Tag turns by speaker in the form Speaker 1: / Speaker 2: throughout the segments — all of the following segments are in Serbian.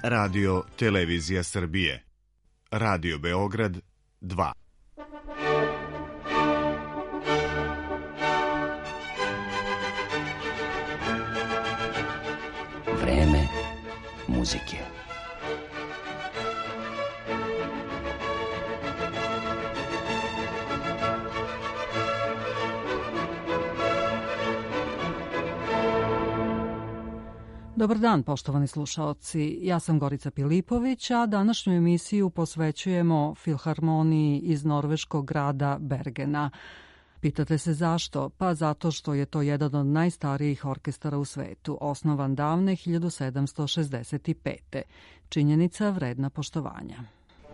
Speaker 1: Radio Televizija Srbije, Radio Beograd 2.
Speaker 2: Vreme muzike.
Speaker 3: Dobar dan, poštovani slušaoci. Ja sam Gorica Pilipović, a današnju emisiju posvećujemo Filharmoniji iz norveškog grada Bergena. Pitate se zašto? Pa zato što je to jedan od najstarijih orkestara u svetu, osnovan davne 1765. Činjenica vredna poštovanja.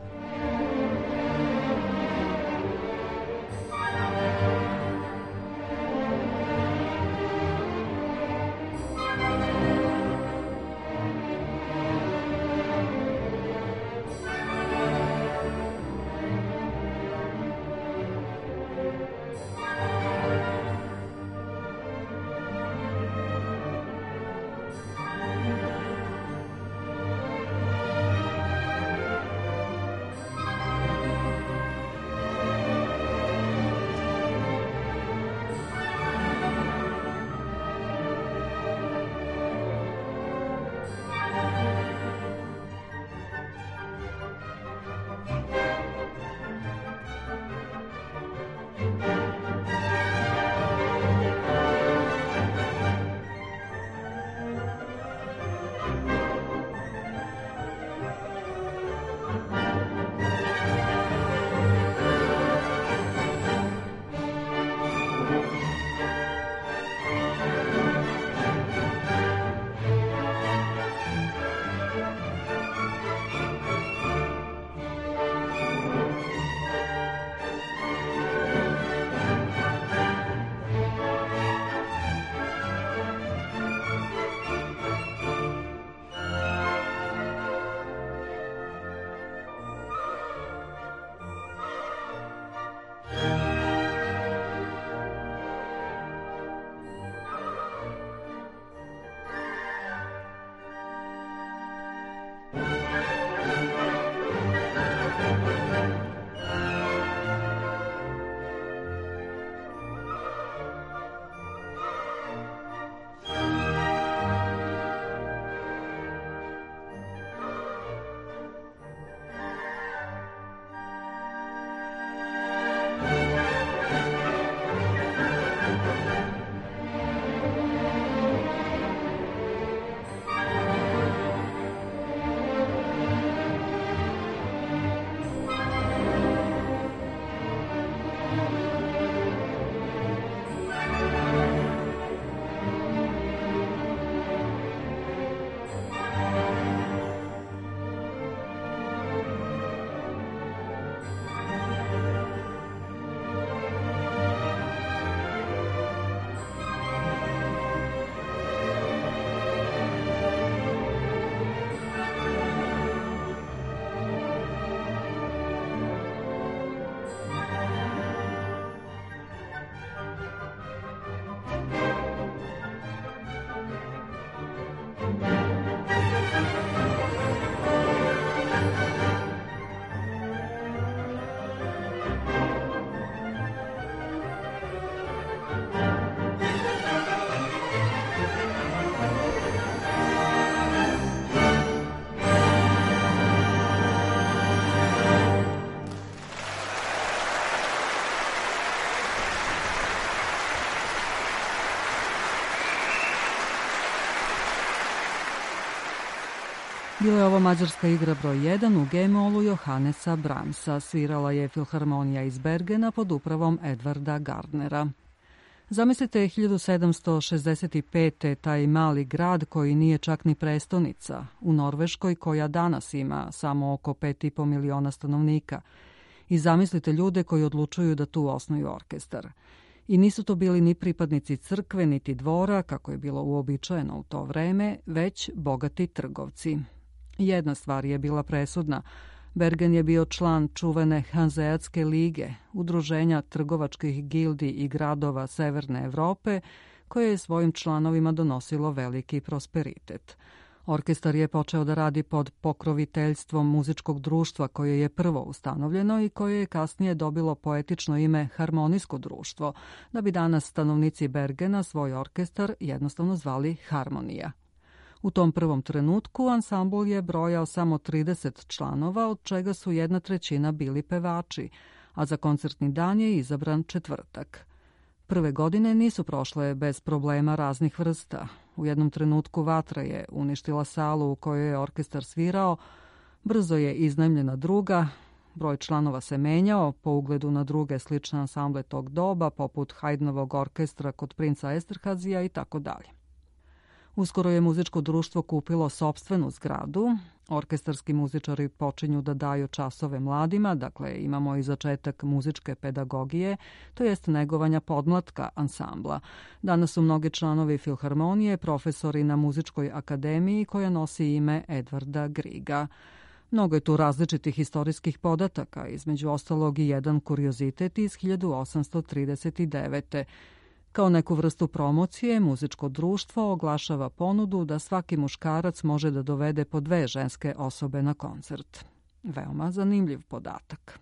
Speaker 3: Bila je ovo mađarska igra broj 1 u G-molu Johannesa Brahmsa. Svirala je Filharmonija iz Bergena pod upravom Edvarda Gardnera. Zamislite 1765. taj mali grad koji nije čak ni prestonica, u Norveškoj koja danas ima samo oko 5,5 miliona stanovnika. I zamislite ljude koji odlučuju da tu osnuju orkestar. I nisu to bili ni pripadnici crkve, niti dvora, kako je bilo uobičajeno u to vreme, već bogati trgovci. Jedna stvar je bila presudna. Bergen je bio član čuvene Hanzeatske lige, udruženja trgovačkih gildi i gradova Severne Evrope, koje je svojim članovima donosilo veliki prosperitet. Orkestar je počeo da radi pod pokroviteljstvom muzičkog društva koje je prvo ustanovljeno i koje je kasnije dobilo poetično ime Harmonijsko društvo, da bi danas stanovnici Bergena svoj orkestar jednostavno zvali Harmonija. U tom prvom trenutku ansambl je brojao samo 30 članova, od čega su 1/3 bili pevači, a za koncertni dan je izabran četvrtak. Prve godine nisu prošle bez problema raznih vrsta. U jednom trenutku vatra je uništila salu u kojoj je orkestar svirao, brzo je iznajmljena druga, broj članova se menjao po ugledu na druge slične ansamble tog doba, poput Haydnovog orkestra kod princa Esterhazija i tako dalje. Uskoro je muzičko društvo kupilo sopstvenu zgradu, orkestarski muzičari počinju da daju časove mladima, dakle imamo i začetak muzičke pedagogije, to jest negovanja podmlatka ansambla. Danas su mnogi članovi Filharmonije profesori na muzičkoj akademiji koja nosi ime Edvarda Griga. Mnogo je tu različitih istorijskih podataka, između ostalog i jedan kuriozitet iz 1839. Kao neku vrstu promocije, muzičko društvo oglašava ponudu da svaki muškarac može da dovede po 2 ženske osobe na koncert. Veoma zanimljiv podatak.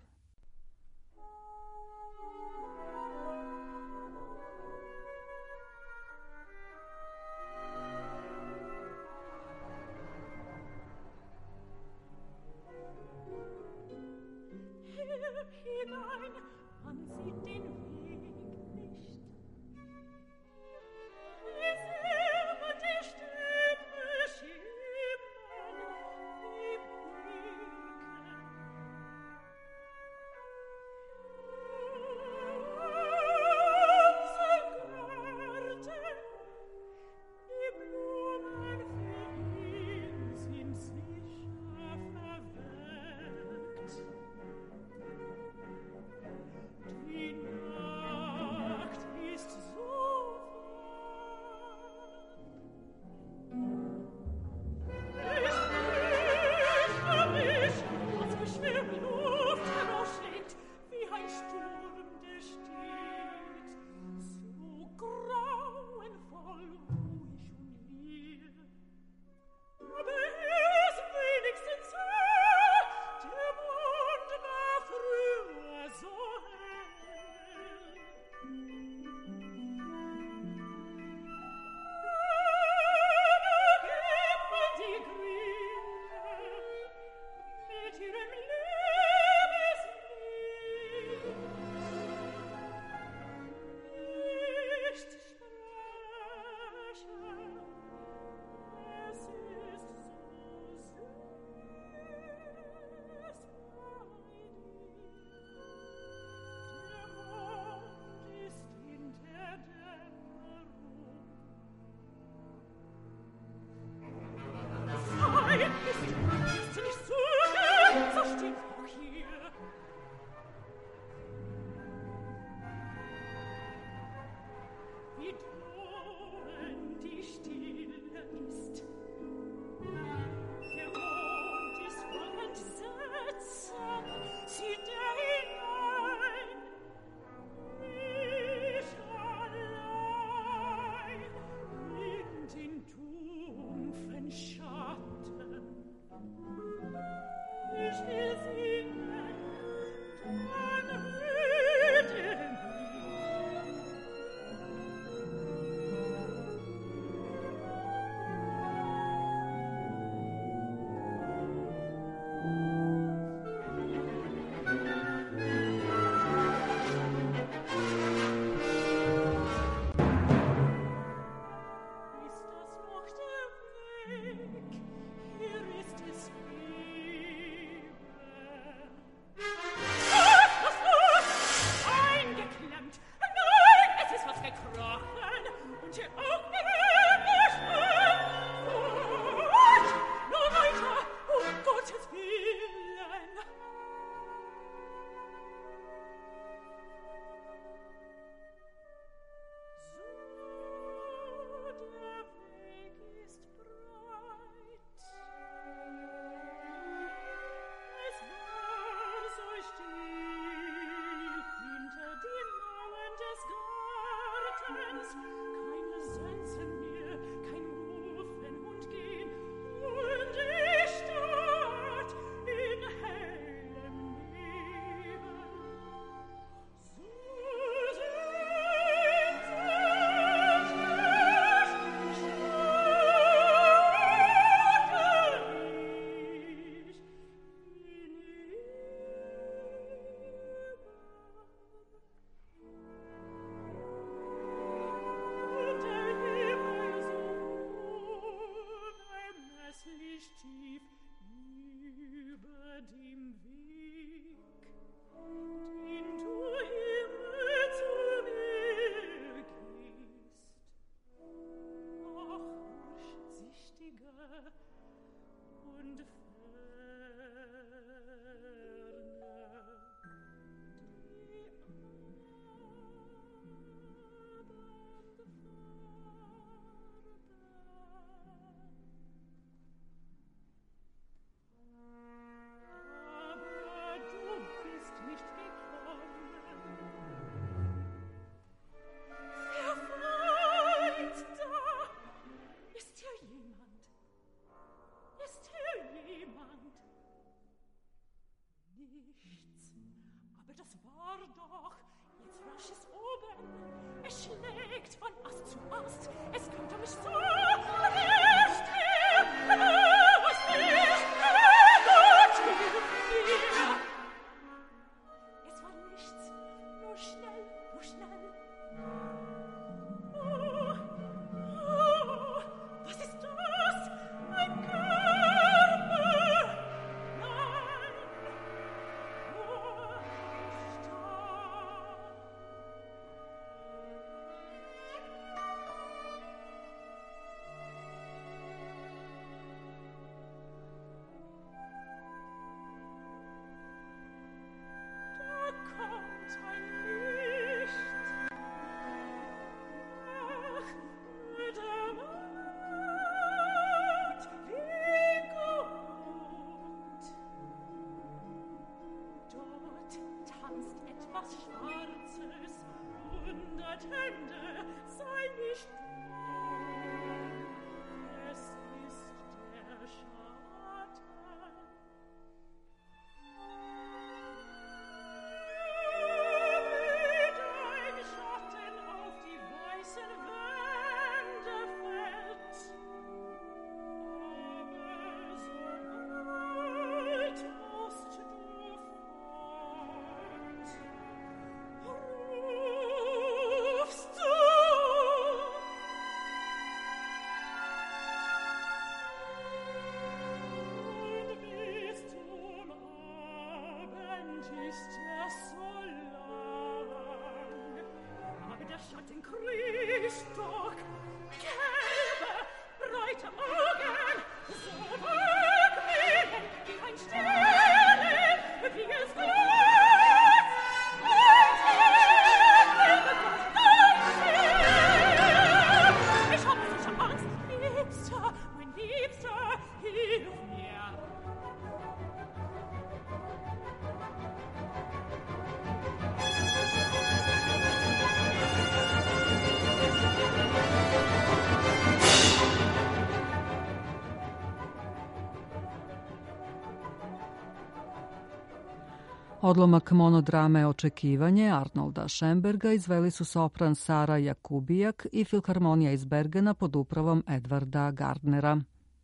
Speaker 3: Odlomak monodrame Očekivanje Arnolda Schönberga izveli su sopran Sara Jakubijak i Filharmonija iz Bergena pod upravom Edvarda Gardnera.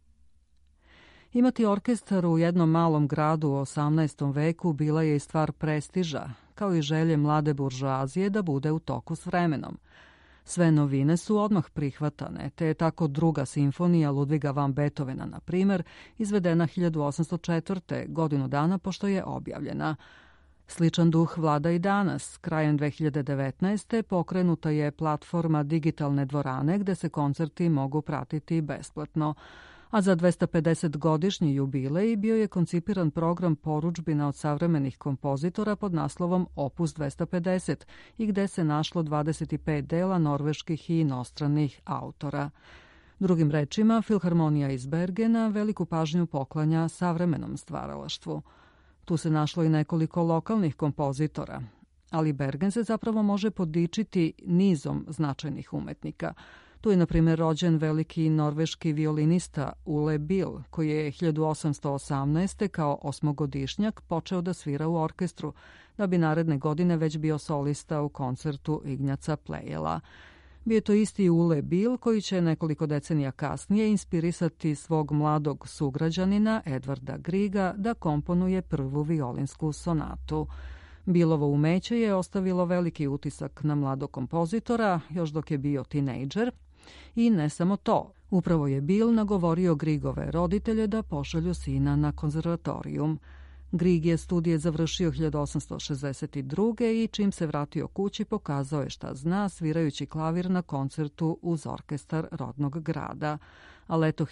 Speaker 3: Imati orkestar u jednom malom gradu u 18. veku bila je i stvar prestiža, kao i želje mlade buržoazije da bude u toku s vremenom. Sve novine su odmah prihvatane, te je tako druga simfonija Ludviga van Beethovena, na primer, izvedena 1804. godinu dana pošto je objavljena. Sličan duh vlada i danas. Krajem 2019. pokrenuta je platforma digitalne dvorane gde se koncerti mogu pratiti besplatno. A za 250-godišnji jubilej bio je koncipiran program porudžbina od savremenih kompozitora pod naslovom Opus 250 i gde se našlo 25 dela norveških i inostranih autora. Drugim rečima, Filharmonija iz Bergena veliku pažnju poklanja savremenom stvaralaštvu. Tu se našlo i nekoliko lokalnih kompozitora, ali Bergen se zapravo može podičiti nizom značajnih umetnika. Tu je, na primjer, rođen veliki norveški violinista Ole Bill, koji je 1818. kao osmogodišnjak počeo da svira u orkestru, da bi naredne godine već bio solista u koncertu Ignjaca Plejela. Bio je to isti Ole Bill koji će nekoliko decenija kasnije inspirisati svog mladog sugrađanina Edvarda Griega da komponuje prvu violinsku sonatu. Billovo umeće je ostavilo veliki utisak na mladog kompozitora još dok je bio tinejdžer. I ne samo to, upravo je Bill nagovorio Griegove roditelje da pošalju sina na konzervatorijum. Grieg je studije završio 1862. i čim se vratio kući pokazao je šta zna svirajući klavir na koncertu uz orkestar rodnog grada. A leto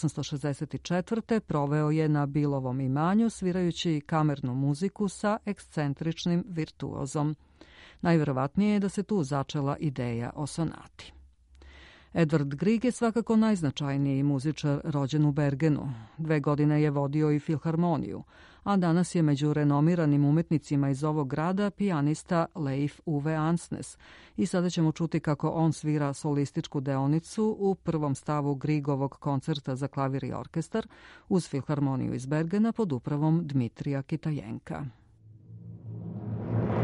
Speaker 3: 1864. proveo je na Billovom imanju svirajući kamernu muziku sa ekscentričnim virtuozom. Najverovatnije je da se tu začela ideja o sonati. Edvard Grieg je svakako najznačajniji muzičar rođen u Bergenu. 2 godine je vodio i Filharmoniju, a danas je među renomiranim umetnicima iz ovog grada pijanista Leif Uwe Ansnes. I sada ćemo čuti kako on svira solističku deonicu u prvom stavu Griegovog koncerta za klavir i orkestar uz Filharmoniju iz Bergena pod upravom Dmitrija Kitajenka.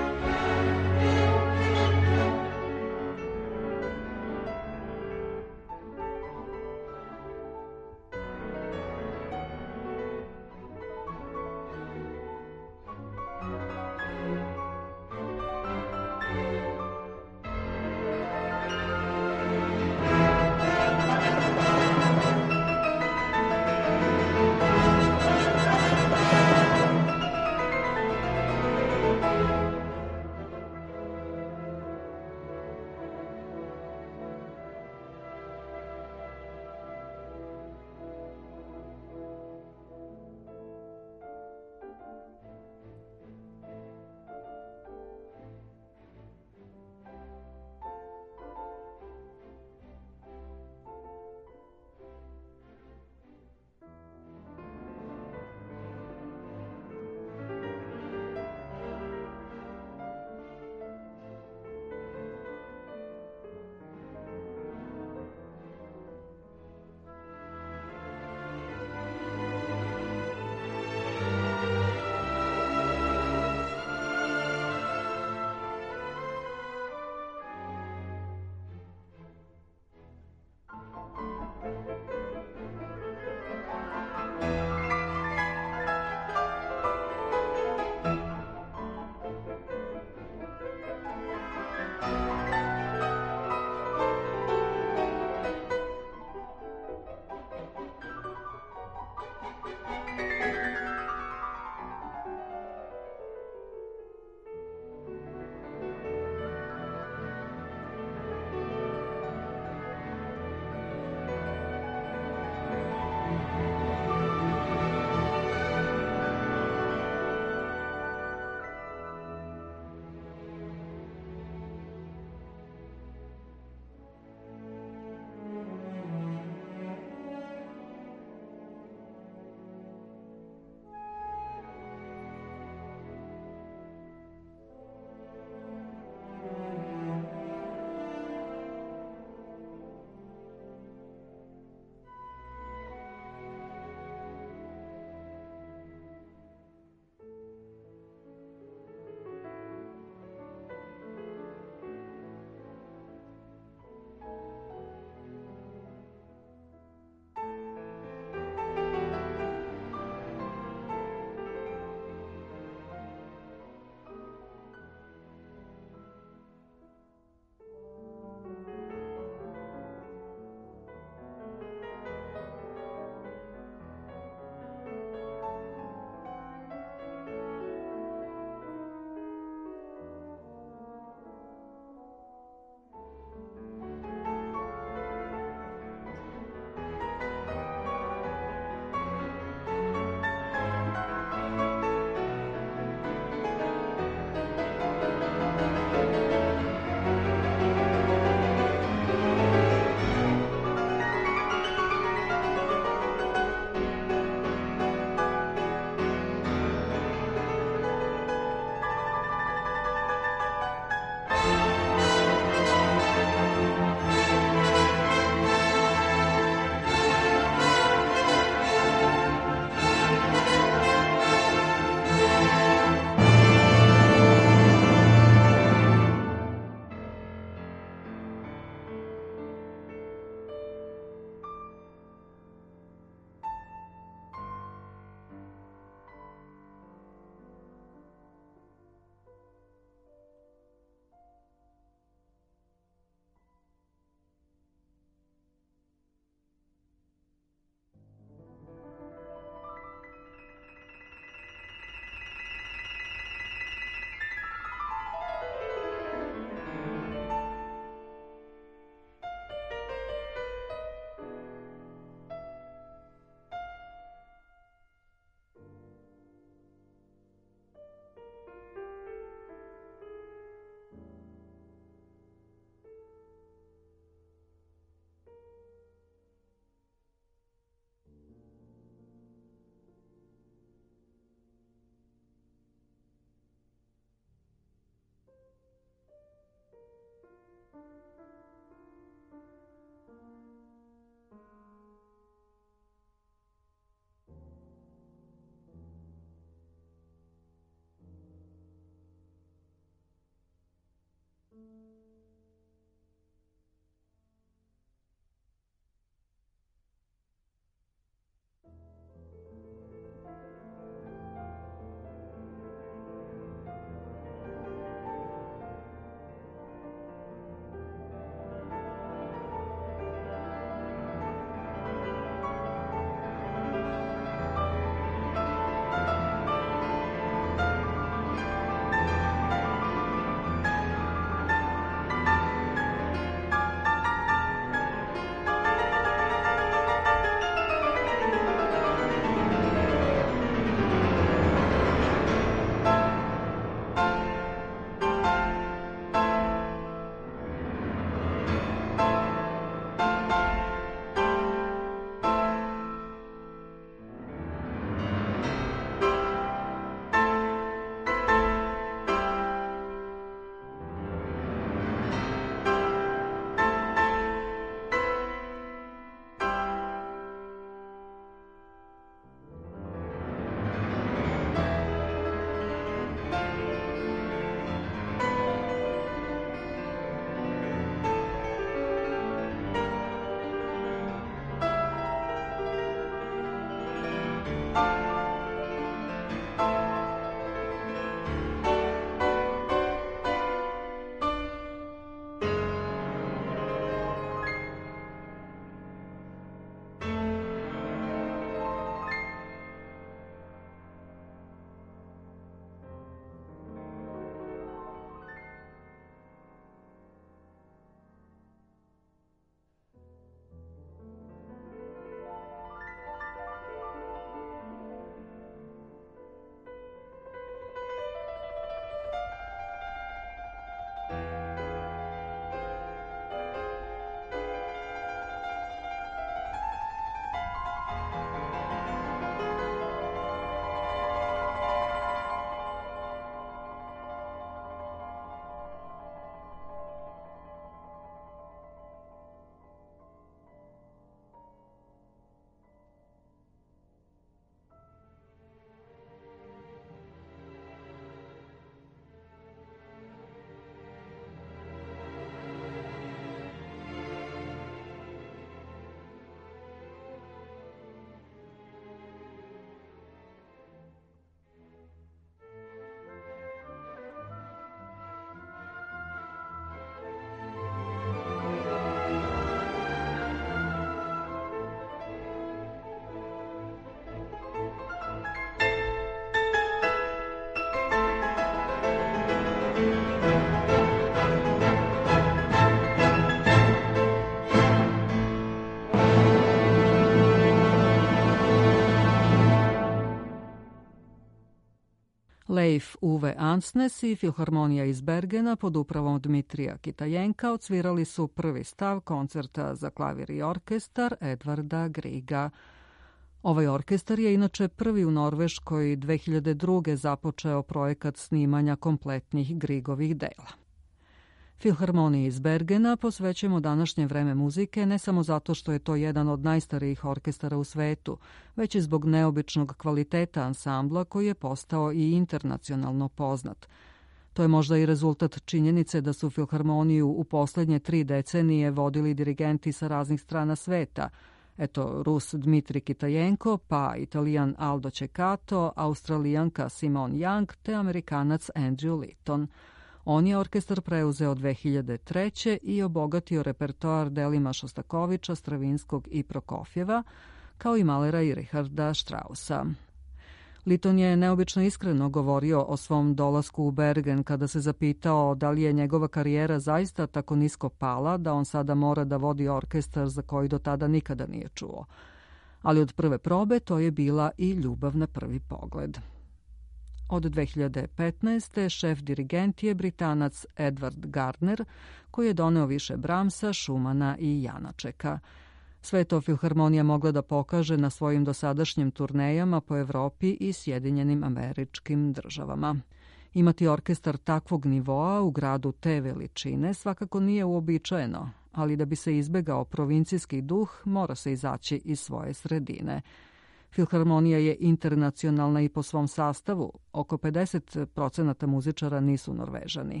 Speaker 3: Leif Uwe Ansnes i Filharmonija iz Bergena pod upravom Dmitrija Kitajenka odsvirali su prvi stav koncerta za klavir i orkestar Edvarda Griega. Ovaj orkestar je inače prvi u Norveškoj 2002. započeo projekat snimanja kompletnih Griegovih dela. Filharmoniji iz Bergena posvećujemo današnje vreme muzike ne samo zato što je to jedan od najstarijih orkestara u svetu, već i zbog neobičnog kvaliteta ansambla koji je postao i internacionalno poznat. To je možda i rezultat činjenice da su Filharmoniju u poslednje 3 decenije vodili dirigenti sa raznih strana sveta, eto Rus Dmitri Kitajenko, pa Italijan Aldo Ceccato, Australijanka Simone Young te Amerikanac Andrew Litton. On je orkestar preuzeo 2003. i obogatio repertoar delima Šostakovića, Stravinskog i Prokofjeva, kao i Malera i Richarda Straussa. Litton je neobično iskreno govorio o svom dolasku u Bergen kada se zapitao da li je njegova karijera zaista tako nisko pala da on sada mora da vodi orkestar za koji do tada nikada nije čuo. Ali od prve probe to je bila i ljubav na prvi pogled. Od 2015. šef dirigent je Britanac Edward Gardner, koji je doneo više Brahmsa, Schumana i Janačeka. Sve to Filharmonija mogla da pokaže na svojim dosadašnjim turnejama po Evropi i Sjedinjenim Američkim Državama. Imati orkestar takvog nivoa u gradu te veličine svakako nije uobičajeno, ali da bi se izbegao provincijski duh, mora se izaći iz svoje sredine. Filharmonija je internacionalna i po svom sastavu. Oko 50% muzičara nisu Norvežani.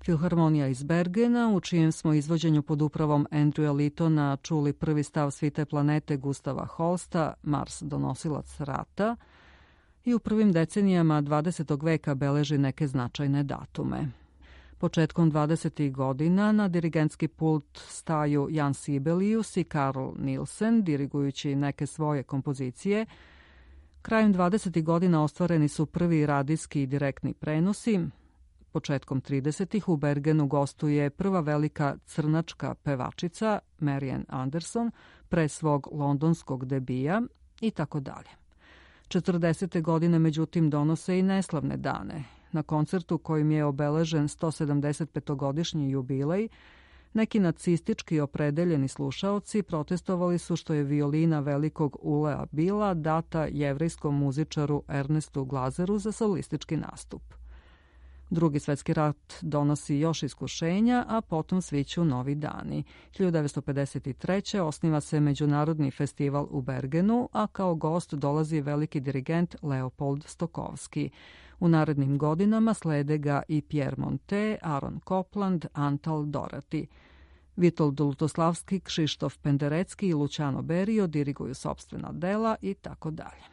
Speaker 3: Filharmonija iz Bergena, u čijem smo izvođenju pod upravom Andrewa Littona čuli prvi stav Svite planete Gustava Holsta, Mars donosilac rata, i u prvim decenijama 20. veka beleži neke značajne datume. Početkom 20. godina na dirigentski pult staju Jan Sibelius i Carl Nielsen, dirigujući neke svoje kompozicije. Krajem 20. godina ostvareni su prvi radijski i direktni prenosi. Početkom 30. u Bergenu gostuje prva velika crnačka pevačica Marian Anderson pre svog londonskog debija i tako dalje. 40. godine međutim donose i neslavne dane. Na koncertu kojim je obeležen 175-godišnji jubilej, neki nacistički opredeljeni slušaoci protestovali su što je violina velikog Ulea Bila data jevrejskom muzičaru Ernestu Glazeru za solistički nastup. Drugi svetski rat donosi još iskušenja, a potom sviću novi dani. 1953. osniva se Međunarodni festival u Bergenu, a kao gost dolazi veliki dirigent Leopold Stokowski. U narednim godinama slede ga i Pierre Monte, Aaron Copland, Antal Dorati. Witold Lutoslavski, Krzysztof Penderecki i Luciano Berio diriguju sopstvena dela i tako dalje.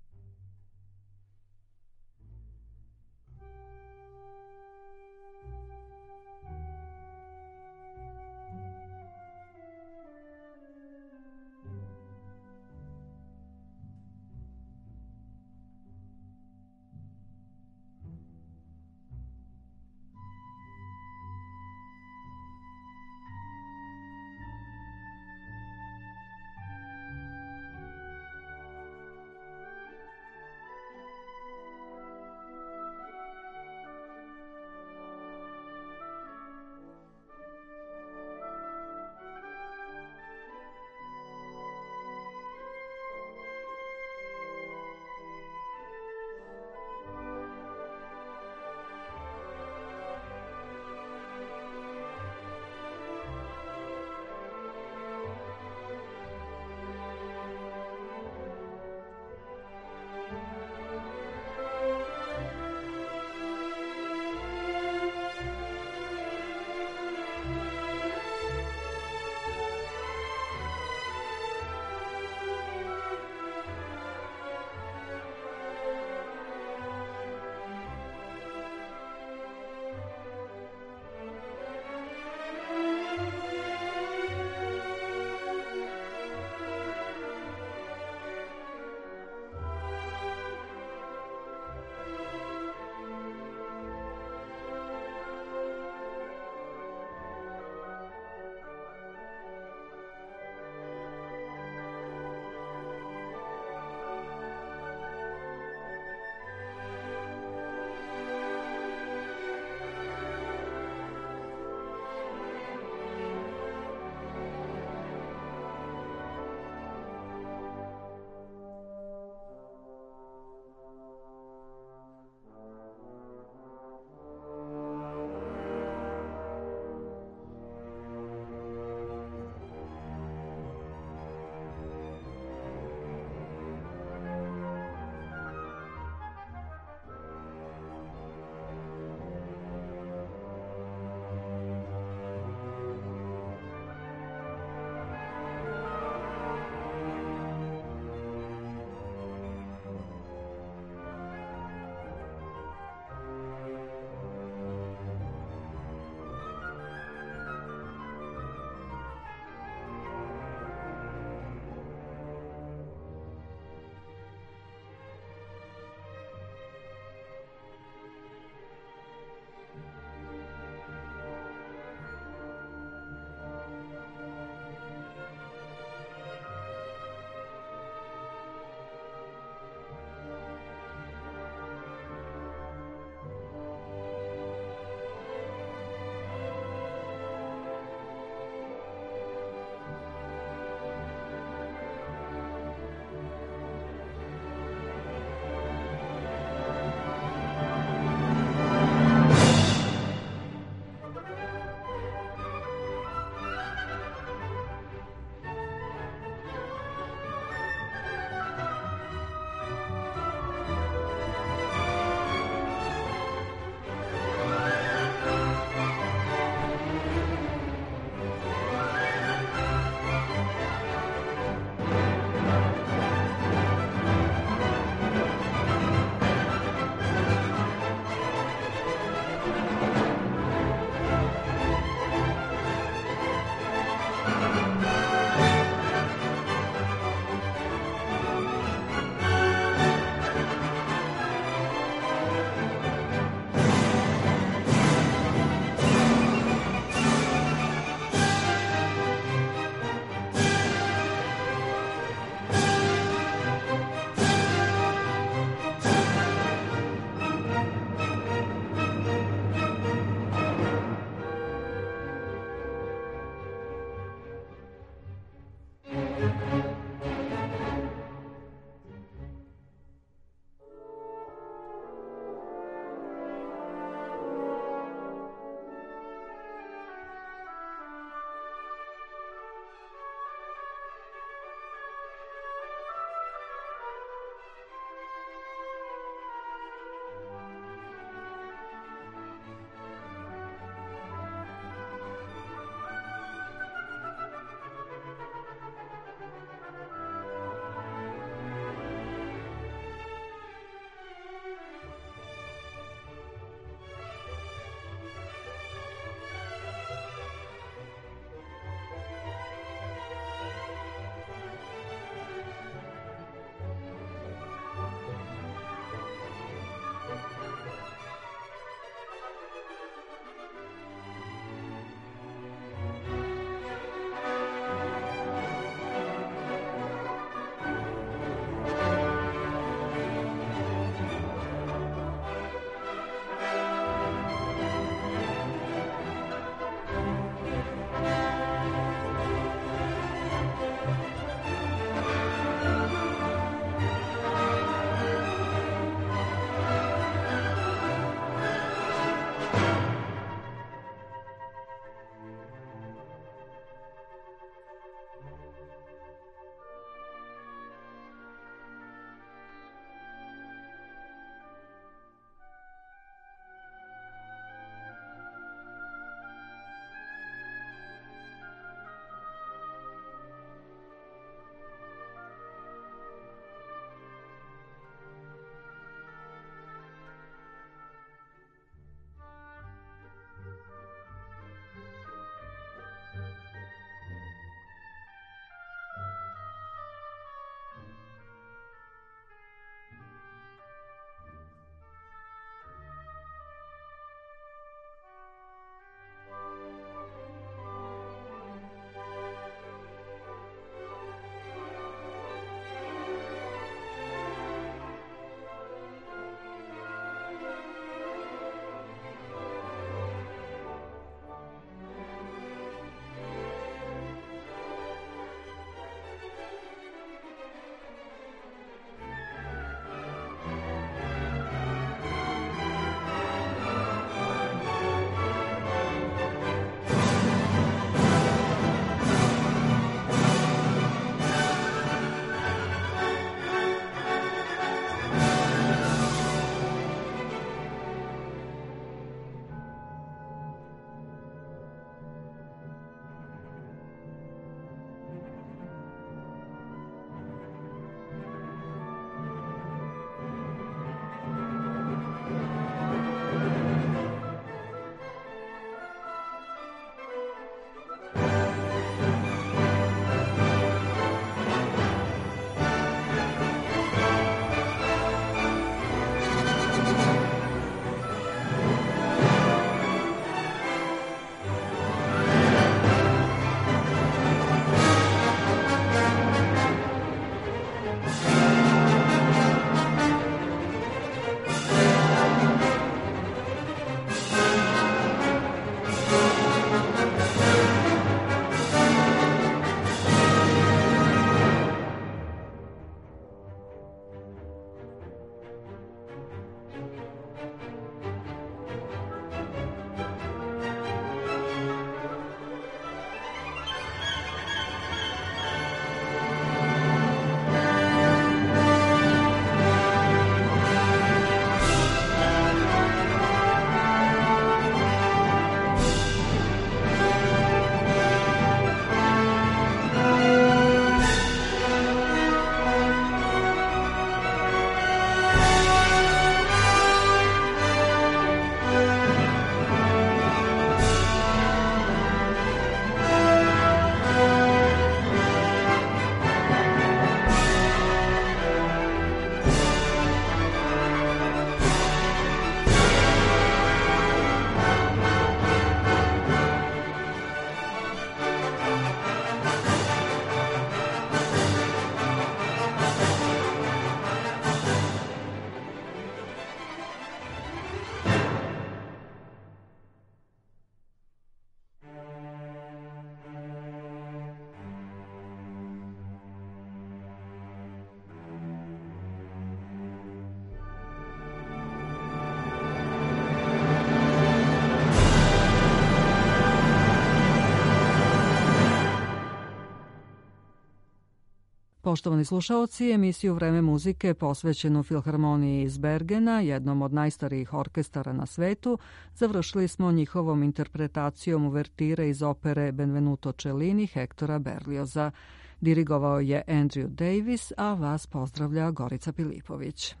Speaker 3: Poštovani slušaoci, emisiju Vreme muzike posvećenu Filharmoniji iz Bergena, jednom od najstarijih orkestara na svetu, završili smo njihovom interpretacijom uvertire iz opere Benvenuto Cellini Hektora Berlioza. Dirigovao je Andrew Davis, a vas pozdravlja Gorica Pilipović.